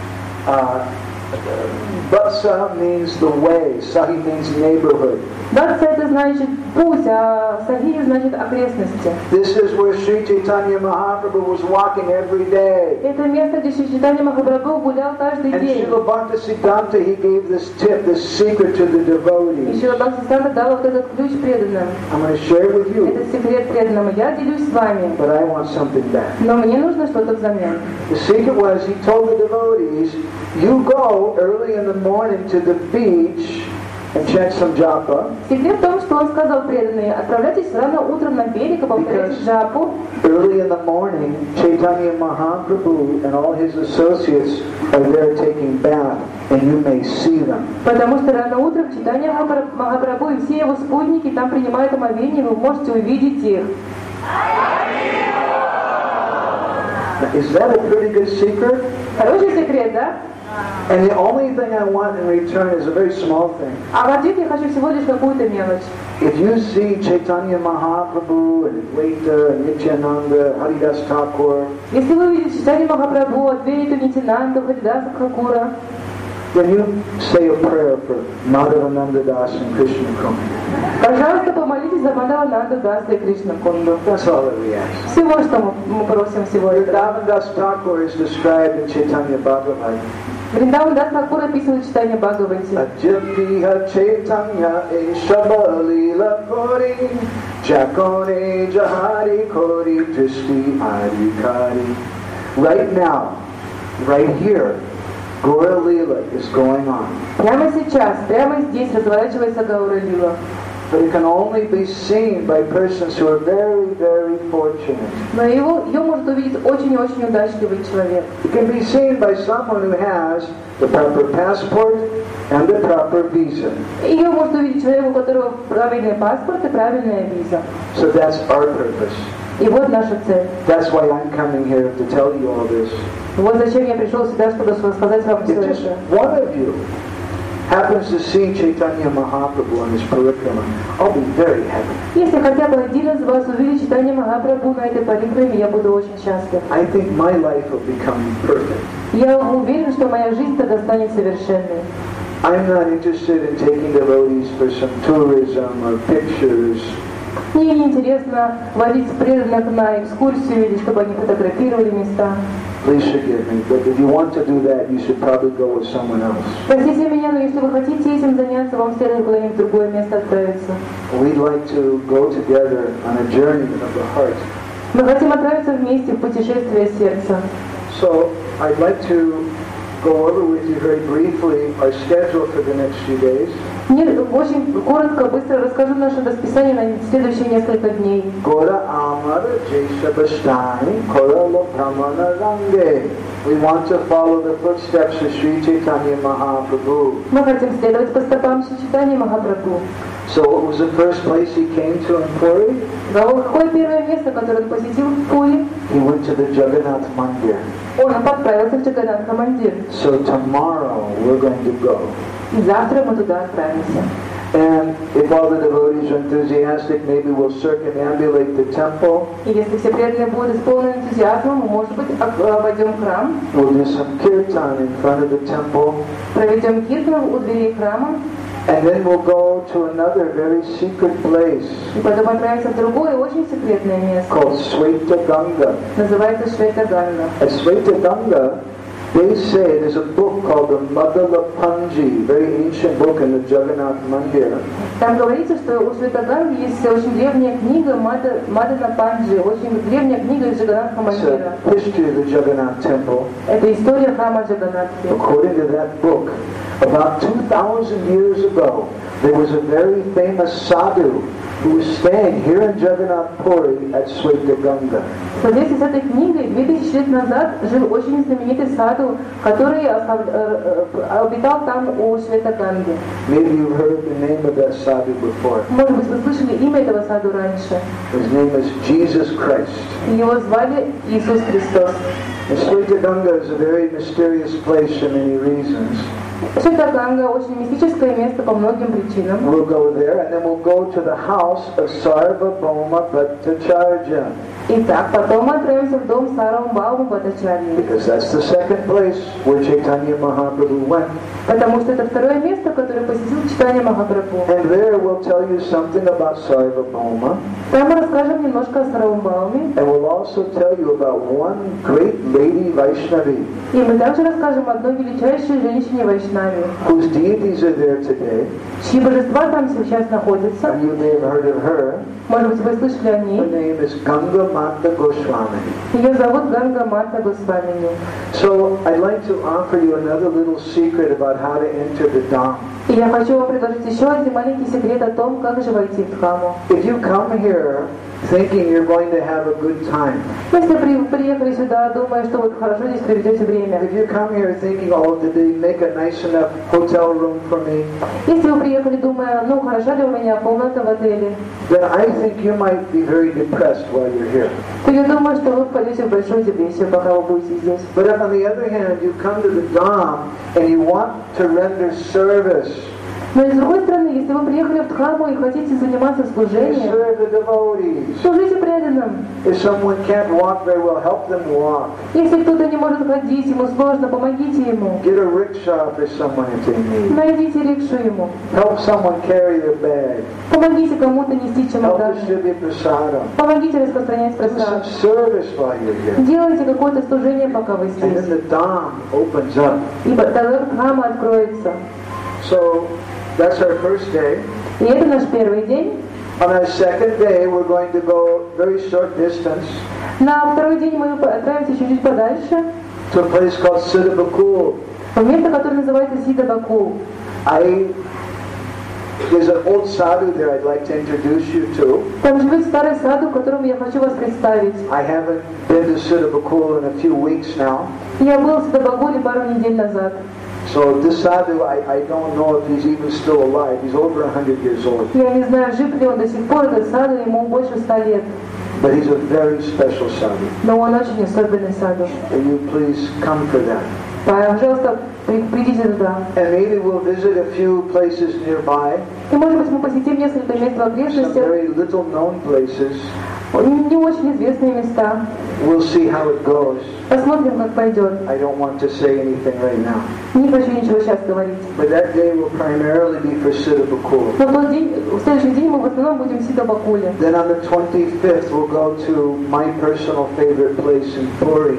Batsa means the way, Sahi means neighborhood. Батса это значит путь, а Саги значит окрестности. This is where Sri Chaitanya Mahaprabhu was walking every day. Это место, где Шри Чайтанья Махапрабху гулял каждый And день. Srila Bhaktisiddhanta, he gave this tip, this secret to the И devotees. Шрила Бхактисиданта дал вот этот ключ преданным. I'm going to share it with you, Это секрет преданным. Я делюсь с вами. but I want something back. Но мне нужно что-то взамен. The secret was, he told the devotees, you go early in the morning to the beach and chant some japa. Секрет в том, что он сказал преданные, отправляйтесь рано утром на берег и повторяйте джапу. Early in the morning, Chaitanya Mahaprabhu and all his associates are there taking bath, and you may see them. Потому что рано утром Чайтанья Махапрабху и все его спутники там принимают омовение, вы можете увидеть их. Now, is that a pretty good secret? Хороший секрет, да? And the only thing I want in return is a very small thing. А в ответ я хочу всего лишь какую-то мелочь. If you see Chaitanya Mahaprabhu and Advaita, Nityananda, Haridas Thakur, Если вы увидите Чайтанью Махапрабху, Адвейту, Нитянанду, Харидаса Тхакура, then you say a prayer for Madhavananda Das and Krishna Kunda. пожалуйста, помолитесь за Мадхавананду Даса и Кришна Кунду. That's all that we ask. Всего, что мы просим сегодня. Vrindavan Das Thakur is described in Chaitanya Bhagavad. Вриндаван Дас Тхакур описывает читание Бхагавати. Ajyapiha Chaitanya Eshabalila Kori Jakone Jahari Kori Drishti Adhikari. Right now, right here, Gaura Lila is going on. Прямо сейчас, прямо здесь разворачивается Гаура Лила. But it can only be seen by persons who are very, very fortunate. Но ее может увидеть очень-очень удачливый человек. It can be seen by someone who has the proper passport and the proper visa. Ее может увидеть человек, у которого правильный паспорт и правильная виза. So that's our purpose. И вот наша цель. That's why I'm coming here to tell you all this. Вот зачем я пришел сюда, чтобы рассказать вам все If just это. one of you happens to see Chaitanya Mahaprabhu on his parikrama, I'll be very happy. Если хотя бы один из вас увидит читание Махапрабху на этой парикраме, я буду очень счастлив. I think my life will become perfect. Я уверен, что моя жизнь тогда станет совершенной. I'm not interested in taking devotees for some tourism or pictures. Мне не интересно водить преданных на экскурсию или чтобы они фотографировали места. Please forgive me, but if you want to do that, you should probably go with someone else. Простите меня, но если вы хотите этим заняться, вам следует куда-нибудь в другое место отправиться. We'd like to go together on a journey of the heart. Мы хотим отправиться вместе в путешествие сердца. So I'd like to go over with you very briefly our schedule for the next few days. Мне очень коротко, быстро расскажу наше расписание на следующие несколько дней. Gora Amar Jeshabashtani Kora Lopamana Range. We want to follow the footsteps of Sri Chaitanya Mahaprabhu. Мы хотим следовать по стопам Шри Чайтаньи Махапрабху. So what was the first place he came to in Puri? Какое первое место, которое он посетил в Пури? He went to the Jagannath Mandir. Он отправился в Джаганнатха Мандир. So tomorrow we're going to go. И завтра мы туда отправимся. And if all the devotees are enthusiastic, maybe we'll circumambulate the temple. И если все преданные будут исполнены энтузиазмом, мы, может быть, обойдем храм, We'll do some kirtan in front of the temple. проведем киртан у дверей храма, And then we'll go to another very secret place и потом отправимся в другое, очень секретное место. called Sweta Ganga. Называется Швета Ганга. At Sweta Ganga, they say there's a book called the Madala Panji, very ancient book in the Jagannath Mandir. Там говорится, что у Швета Ганги есть очень древняя книга Мадана Панджи, очень древняя книга из Джаганнатха It's Мандира. a history of the Jagannath temple. Это история храма Джаганнатхи. According to that book, About 2,000 years ago, there was a very famous sadhu who was staying here in Jagannath Puri at Swetaganga. В соответствии с этой книгой 2000 лет назад жил очень знаменитый саду, который обитал там у Шветаганги. Maybe you've heard the name of that sadhu before. Может быть, вы слышали имя этого саду раньше. His name is Jesus Christ. Его звали Иисус Христос. And Swetaganga is a very mysterious place for many reasons. Шветаганга очень мистическое место по многим причинам. We'll go there and then we'll go to the house of Sarvabhauma Bhattacharya. Итак, потом мы отправимся в дом Сарвабхаума Бхаттачарьи. Because that's the second place where Chaitanya Mahaprabhu went. Потому что это второе место, которое посетил Чайтанья Махапрабху. And there we'll tell you something about Sarvabhauma. Там мы расскажем немножко о Сарвабхауме. And we'll also tell you about one great lady Vaishnavi. И мы также расскажем о одной величайшей женщине Вайшнави, Whose deities are there today. чьи божества там сейчас находятся. And you may have heard of her. Может быть, вы слышали о Her ней. name is Ganga Mata Goswami. Ее зовут Ганга Мата Госвамини. So I'd like to offer you another little secret about how to enter the Dham. И я хочу вам предложить еще один маленький секрет о том, как же войти в Дхаму. If you come here thinking you're going to have a good time, Если приехали сюда, думая, что вот хорошо здесь проведете время. if you come here thinking, oh, did they make a nice enough hotel room for me, Если вы приехали, думая, ну хороша ли у меня комната в отеле, then I think you might be very depressed while you're here. то я думаю, что вы впадете в большую депрессию, пока вы будете здесь. But if on the other hand you come to the Dham and you want to render service, Но и с другой стороны, если вы приехали в Дхаму и хотите заниматься you служением, serve the devotees. служите преданным. If someone can't walk very well, help them walk. Если кто-то не может ходить, ему сложно, помогите ему. Get a rickshaw for someone if they need. Найдите рикшу ему. Help someone carry their bag. Помогите кому-то нести Help чемодан. distribute prasadam. Помогите распространять Do some просад. service while you're here. Делайте какое-то служение, пока вы And then здесь. the Dham opens up. Ибо тогда Дхама откроется. So that's our first day. И это наш первый день. On our second day, we're going to go very short distance На второй день мы отправимся чуть-чуть подальше, to a place called Siddhabakul. в место, которое называется Сидабаку. There's an old sadhu there I'd like to introduce you to. Там живет старый саду, которому я хочу вас представить. I haven't been to Siddhabakul in a few weeks now. Я был в Сидабакуле пару недель назад. So this sadhu, I don't know if he's even still alive. He's over 100 years old. Я не знаю, жив ли он до сих пор, этот саду, ему больше 100 лет. But he's a very special sadhu. Но он очень особенный саду. Will you please come for that? Пожалуйста, придите туда. And maybe we'll visit a few places nearby. И может быть мы посетим несколько мест в Some окрестностях, very little known places. не очень известные места. We'll see how it goes. Посмотрим, как пойдет. I don't want to say anything right now. Не хочу ничего сейчас говорить. But that day will primarily be for Siddhabakul. Но в следующий день мы в основном будем в Сидабакуле. Then on the 25th we'll go to my personal favorite place in Puri,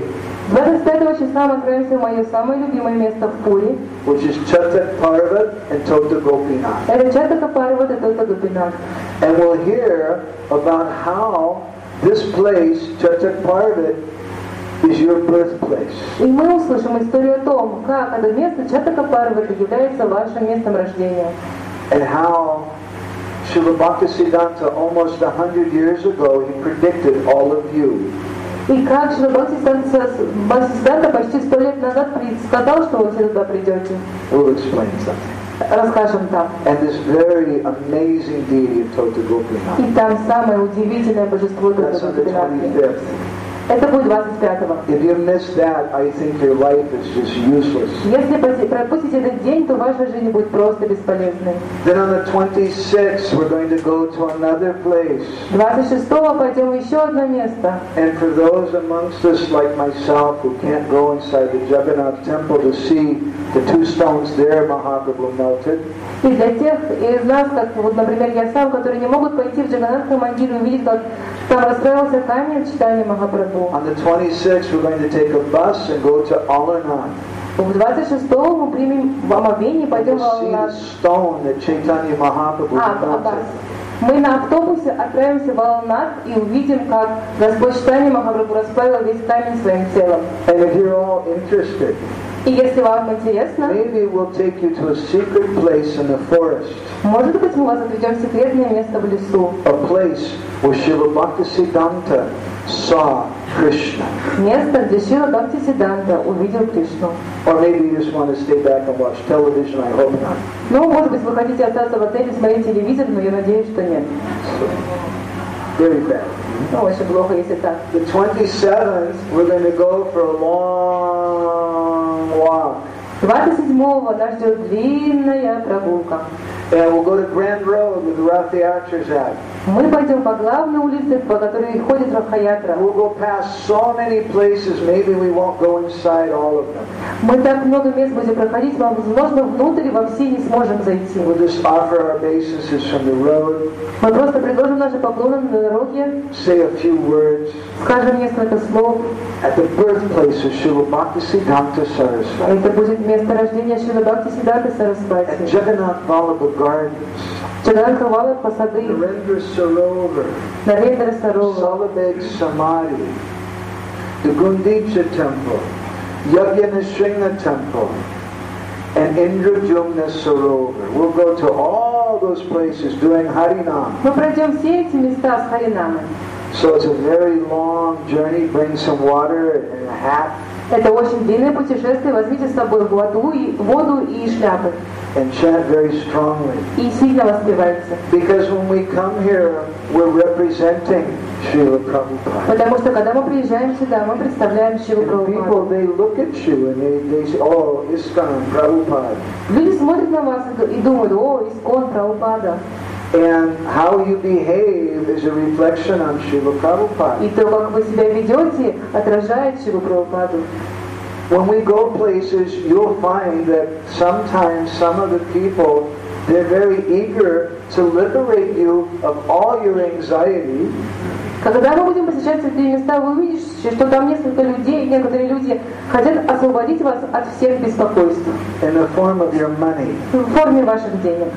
25 числа мы отправимся в мое самое любимое место в Пури. which is Chatak Parvat and Tota Gopinath. Это Чатака Парват и Tota Gopinath. And we'll hear about how this place, Chatak Parvat, is your birthplace. И мы услышим историю о том, как это место Чатака Парвата является вашим местом рождения. And how Srila Bhaktisiddhanta almost 100 years ago, he predicted all of you. И как Шрила Бхактисиданта почти 100 лет назад предсказал, что вы все туда придете. We'll explain something. Расскажем там. And this very amazing deity of Tota Gopinath. И там самое удивительное божество That's on the Гопинатхи. 25th. Это будет 25-го. If you miss that, I think your life is just useless. Если пропустите этот день, то ваша жизнь будет просто бесполезной. Then on the 26th, we're going to go to another place. 26-го пойдем в еще одно место. And for those amongst us like myself who can't go inside the Jagannath temple to see the two stones there Mahaprabhu melted, И для тех из нас, как вот, например, я сам, которые не могут пойти в Джаганнатха Мандир и увидеть, как там расстроился камень читания Махапрабху. on the 26th we're going to take a bus and go to Alarnath. В 26-го мы примем в омовение и пойдем в To see the Алнат. stone that Chaitanya Mahaprabhu melted. Мы на автобусе отправимся в Алнат и увидим, как Господь Чайтанья Махапрабху расплавил весь камень своим телом. And if you're all interested, И если вам интересно, maybe we'll take you to a secret place in the forest. может быть, мы вас отведем в секретное место в лесу. A place where Srila Bhaktisiddhanta saw Krishna. Место, где Шрила Бхактисиддханта увидел Кришну. Or maybe you just want to stay back and watch television, I hope not. Ну, может быть, вы хотите остаться в отеле, смотреть телевизор, но я надеюсь, что нет. Very bad. Ну, очень плохо, если так. The 27th, we're going to go for a long walk. 27-го нас ждет длинная прогулка. And we'll go to Grand Road where the Rath Yatras at. Мы пойдем по главной улице, по которой ходит Ратха-ятра. We'll go past so many places, maybe we won't go inside all of them. Мы так много мест будем проходить, возможно, внутрь во все не сможем зайти. We'll just offer our obeisances from the road, Мы просто предложим наши поклоны на дороге, say a few words скажем несколько слов. at the birthplace of Srila Bhaktisiddhanta Saraswati Это будет место рождения Шрила Бхактисиддханты at Сарасвати. Jagannath Vallabha Gardens, Чаганхавала посады, Narendra Sarovar, Нарендра Сарова, Salabeg Samadhi, the Gundicha Temple, Yajnasringa Temple, and Indrajumna Sarovar. We'll go to all those places doing Harinam. Мы пройдем все эти места с Харинамой. So it's a very long journey. Bring some water and a hat Это очень длинное путешествие. Возьмите с собой воду и шляпы. and chant very strongly. И сильно воспевайте. Because when we come here, we're representing Srila Prabhupada. Потому что когда мы приезжаем сюда, мы представляем Шрилу And people, Прабхупаду. they look at you and they say, oh, ISKCON, Prabhupada. Люди смотрят на вас и думают: о, Искон, Прабхупада. And how you behave is a reflection on Srila Prabhupada. И то, как вы себя ведете, отражает Шрилу Прабхупаду. When we go places, you'll find that sometimes some of the people, they're very eager to liberate you of all your anxiety. Когда мы будем посещать святые места, вы увидите, что там несколько людей, некоторые люди хотят освободить вас от всех беспокойств In the form of your money. в форме ваших денег.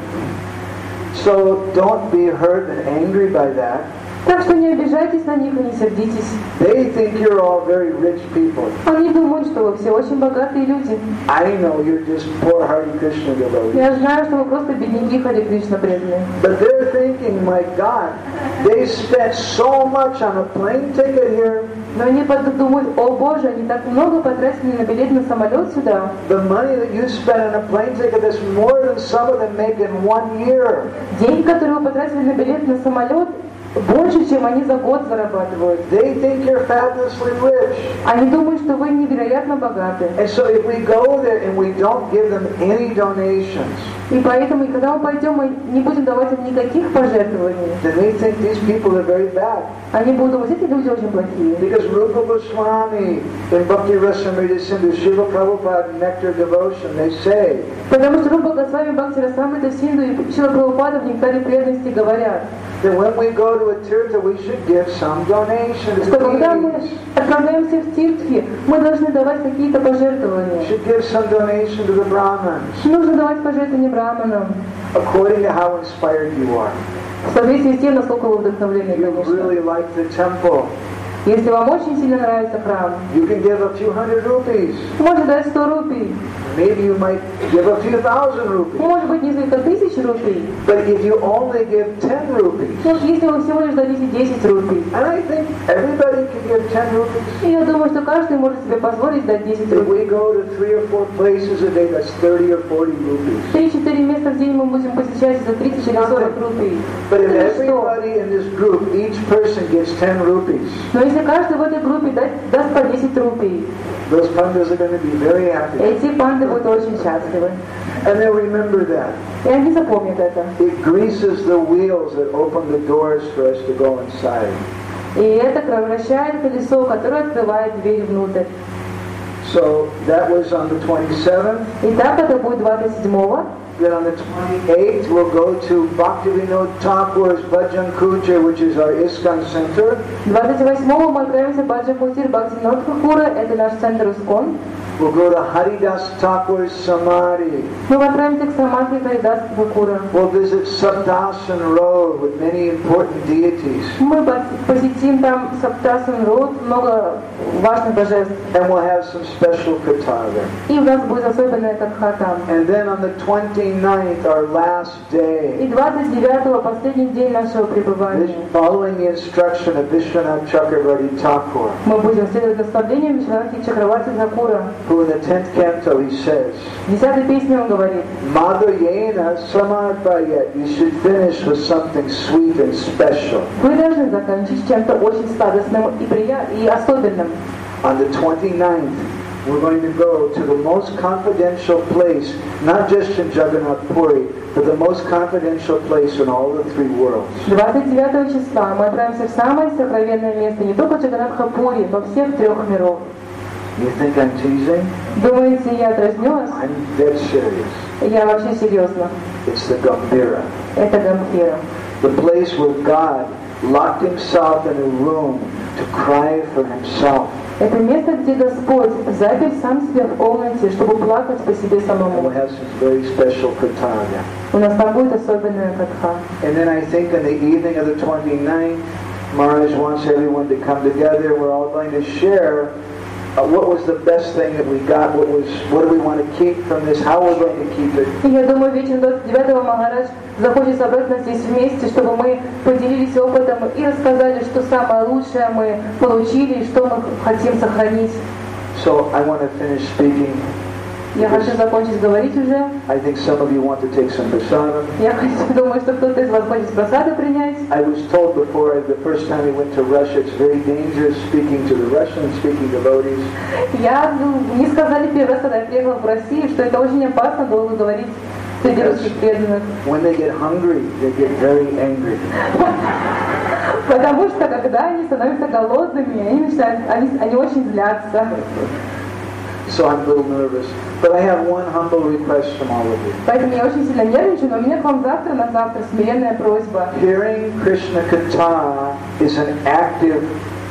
So don't be hurt and angry by that. Так что не обижайтесь на них и не сердитесь. They think you're all very rich people. Они думают, что вы все очень богатые люди. I know you're just poor Hare Krishna devotees. Я знаю, что вы просто бедняки Харе Кришна преданные. But they're thinking, my God, they spent so much on a plane ticket here. Но они думают: о Боже, они так много потратили на билет на самолет сюда. The money that you spent on a plane ticket, that's more than some of them make in 1 year. Деньги, которые вы потратили на билет на самолет, больше, чем они за год зарабатывают. They think you're fabulously rich. Они думают, что вы невероятно богаты. And so if we go there and we don't give them any donations, И поэтому, и когда мы пойдем, мы не будем давать им никаких пожертвований. then they think these people are very bad. Они будут думать: эти люди очень плохие. Because Rupa Goswami in Bhakti Rasamrita Sindhu, Srila Prabhupada in Nectar Devotion, they say, Потому что Рупа Госвами Бхакти Расамрита Синду и Шрила Прабхупада в Нектаре преданности говорят, that when we go to a tirtha, we should give some donations. что когда мы We отправляемся в тиртхи, мы должны давать какие-то пожертвования. should give some donation to the Brahmins, Нужно давать пожертвования браманам, according to how inspired you are. в соответствии с тем, насколько вы вдохновлены, You конечно. really like the temple, Если вам очень сильно нравится храм, you can give a few hundred rupees. можете дать 100 рупий, Maybe you might give a few thousand rupees. может быть несколько тысяч рупий. But if you only give 10 rupees, Но если вы всего лишь дадите 10 рупий, and I think everybody can give 10 rupees. и я думаю, что каждый может себе позволить дать 10 If рупий. we go to 3 or 4 places a day, that's 30 or 40 rupees. 3-4 места в день мы будем посещать за 30 или 40 рупий. But if Это что? everybody in this group, each person gets 10 rupees, Но если каждый в этой группе даст по 10 рупий, those pandas are going to be very happy. эти панды будут очень счастливы. And they'll remember that. И они запомнят это. It greases the wheels that open the doors for us to go inside. И это превращает колесо, которое открывает дверь внутрь. So that was on the 27th. Итак, это будет 27-го. Then on the 28th, we'll go to Bhaktivinoda Thakur's Bhajan Kutir, which is our ISKCON center. 28-го мы отправимся в Баджа Кутир Бхактивинода Тхакура, это наш центр Искон. We'll go to Haridas Thakur's Samadhi. Мы отправимся к Самадхи Харидас Thakura. We'll visit Saptasan Road with many important deities. Мы посетим там Саптасан Род, много важных божеств. And we'll have some special katha there. И у нас будет особенная катха там. And then on the 29th, our last day, И 29-го, последний день нашего пребывания, following the instruction of Vishwanath Chakravarti Thakur, мы будем следовать наставлениям Вишванатхи Чакраварти Thakura. who in the 10th canto he says, В 10-й песне он говорит: Madhuyena samadhayat. You should finish with something sweet and special. вы должны закончить чем-то очень сладостным и особенным. On the 29th, we're going to go to the most confidential place, not just in Jagannath Puri, but the most confidential place in all the three worlds. 29 числа мы отправимся в самое сокровенное место не только Джаганнатха-Пури, но всех трех миров. You think I'm teasing? Думаете, я дразнюсь? I'm dead serious. Я вообще серьезно. It's the Gambhira. Это Гамбхира. The place where God locked himself in a room to cry for himself. Это место, где Господь запер сам себя в комнате, чтобы плакать по себе And самому. we'll have some very special katana. У нас там будет особенная катха. And then I think in the evening of the 29th, Maharaj wants everyone to come together. We're all going to share what was the best thing that we got, what do we want to keep from this, how we're going to keep it. И я думаю, вечером 29-го Махарадж захочет собрать нас здесь вместе, чтобы мы поделились опытом и рассказали, что самое лучшее мы получили и что мы хотим сохранить. So I want to finish speaking. Я хочу закончить говорить уже. I think some of you want to take some prasadam. Я думаю, что кто-то из вас хочет просаду принять. I was told before, the first time I went to Russia, it's very dangerous speaking to the Russians, speaking devotees. Мне сказали первый раз, когда я приехала в Россию, что это очень опасно долго говорить среди русских преданных. When they get hungry, they get very angry. Потому что когда они становятся голодными, они очень злятся. So I'm a little nervous. But I have one humble request from all of you. Поэтому я очень сильно нервничаю, но у меня к вам завтра на завтра смиренная просьба. Hearing Krishna Katha is an active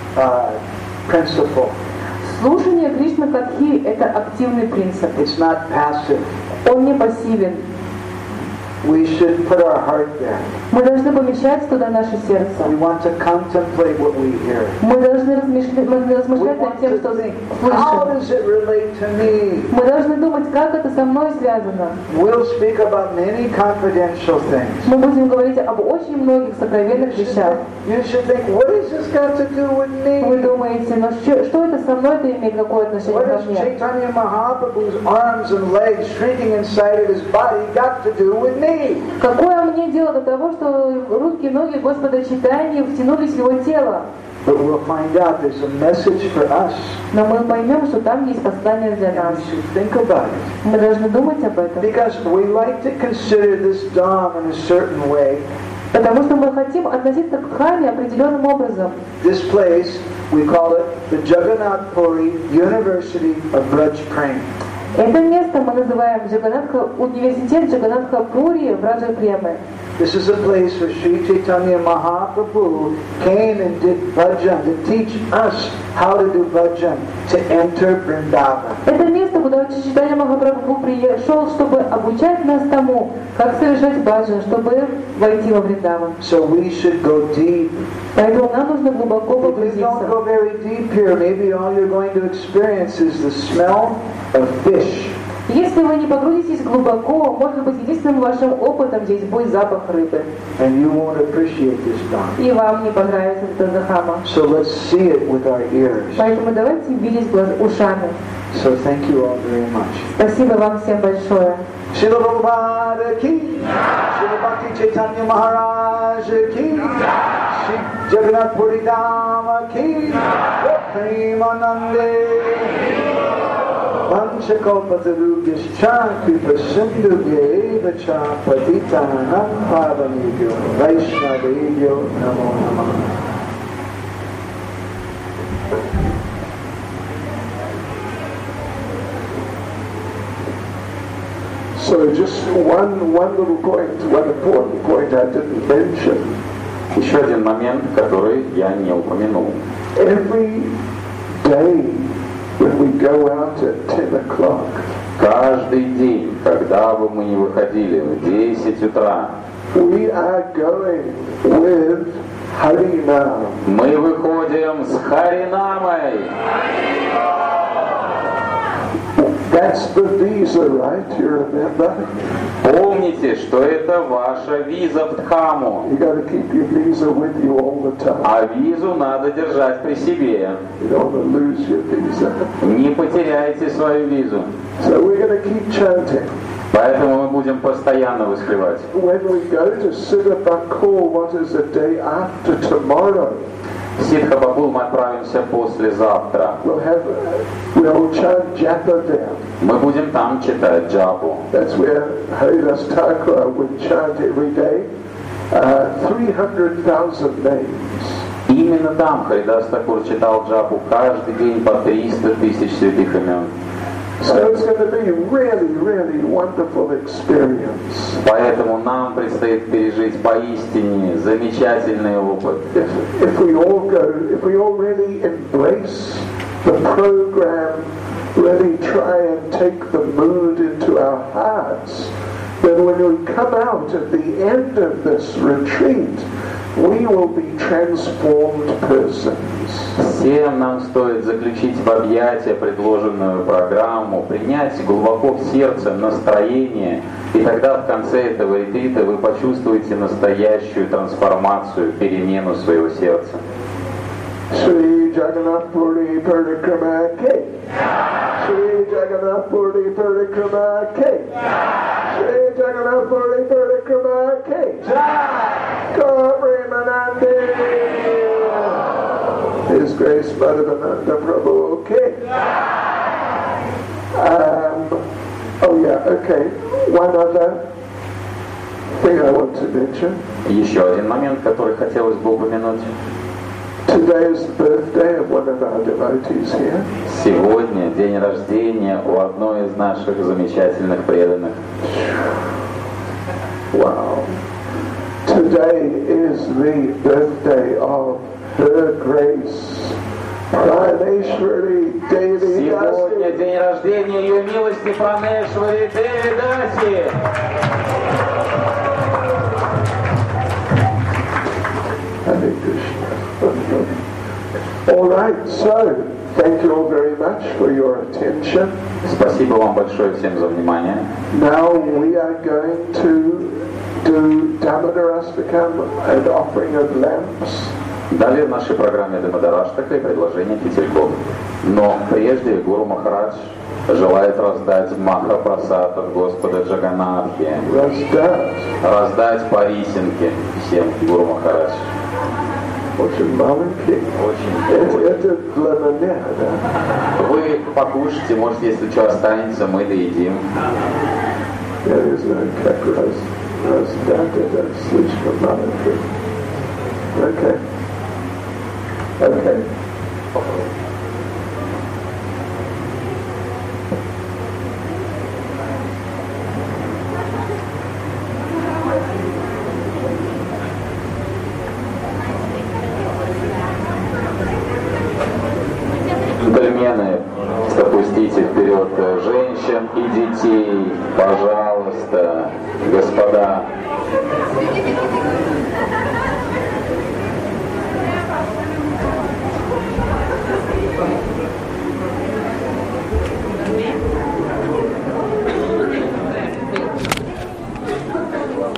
principle. Слушание Кришна Катхи – это активный принцип. It's not passive. Он не пассивен. We should put our heart there. Мы должны помещать туда наше сердце. We want to contemplate what we hear. Мы должны размышлять We над want тем, to что think, how слышим. does it relate to me? Мы должны думать, как это со мной связано. We'll speak about many confidential things. Мы будем говорить об очень многих сокровенных вещах. You should think, what has this got to do with Вы me? думаете, но что это со мной-то имеет какое отношение What ко has мне? Chaitanya Mahaprabhu's arms and legs shrinking inside of his body got to do with me? Какое мне дело до того, что руки и ноги Господа Чайтаньи втянулись в его тело? But we'll find out there's a message for us. Но мы поймем, что там есть послание для And нас. we should think about it. Мы должны думать об этом. Because we like to consider this Dham in a certain way. Потому что мы хотим относиться к Дхаме определенным образом. This place, we call it the Jagannath Puri University of Braj Prem. Это место мы называем университет Джаганнатха-Пури в Раджа-Премы. This is a place where Sri Chaitanya Mahaprabhu came and did bhajan, to teach us how to do bhajan, to enter Vrindavan. Это место, куда Чайтанья Махапрабху пришел, чтобы обучать нас тому, как совершать баджан, чтобы войти во Вриндаван. So we should go deep. Поэтому нам нужно глубоко If you don't погрузиться. go very deep here, maybe all you're going to experience is the smell of fish. Если вы не погрузитесь глубоко, может быть, единственным вашим опытом здесь будет запах рыбы. And you won't appreciate this Dham. И вам не понравится эта Дхама. So let's see it with our ears. Поэтому давайте видеть ушами. So thank you all very much. Спасибо вам всем большое. Srila Prabhupada ki, Srila Bhakti Chaitanya Maharaj ki, Sri Jagannath Puri Dham ki, Premanande. Vanchakalpatarubhyascha kripa sindhubhya cha patitanam pavanebhyo Vaishnavebhyo namo namah. So just one little point, one important point I didn't mention. Еще один момент, который я не упомянул. Every day when we go out at 10 o'clock, Каждый день, когда бы мы не выходили в 10 утра, we are going with Harinam. мы выходим с Харинамой. That's the visa, right? You remember? Помните, что это ваша виза в Дхамму. You got to keep your visa with you all the time. А визу надо держать при себе. You don't want to lose your visa. Не потеряйте свою визу. So we're going to keep chanting. Поэтому мы будем постоянно воспевать. When we go to Siddha Bakul, what is the day after tomorrow? В Сиддха-Бакул мы отправимся послезавтра. We'll chant japa there. Мы будем там читать джапу. That's where Haridas Thakur would chant every day 300,000 names. Именно там Харидас Такур читал джапу каждый день по 300 тысяч святых имен. So it's going to be really, really wonderful experience. Поэтому нам предстоит пережить поистине замечательный опыт. If we all really embrace the program, really try and take the mood into our hearts, then when we come out at the end of this retreat, we will be transformed persons. Всем нам стоит заключить в объятия предложенную программу, принять глубоко в сердце настроение, и тогда в конце этого ретрита вы почувствуете настоящую трансформацию, перемену своего сердца. Shri Jagannath Puri Parikrama Ke. Shri Jagannath Puri Parikrama Ke. Shri Jagannath Puri Parikrama Ke. Gaur Premanande. His Grace Madhavananda Prabhu Ke. One other thing I want to mention. Еще один момент, который хотелось бы упомянуть. Today is the birthday of one of our devotees here. Сегодня день рождения у одной из наших замечательных преданных. Wow. Today is the birthday of Her Grace Praneshwari Devi Сегодня Dasi. день рождения Ее милости Пранешвари Деви Даси. Hare Krishna. All right, so thank you all very much for your attention. Спасибо вам большое всем за внимание. Now we are going to do Damodarastakam and offering of lamps. Далее в нашей программе Дамадараштака и предложение фитильков. Но прежде Гуру Махарадж желает раздать Махапрасад от Господа Джаганнатхи. Раздать по рисинке всем Гуру Махарадж. Очень маленький. Это для меня, да? Вы покушайте, может, если что останется, мы доедим. There is no как раздать, это слишком маленький. Okay. Okay. Джентльмены, пропустите вперед женщин и детей, пожалуйста, господа.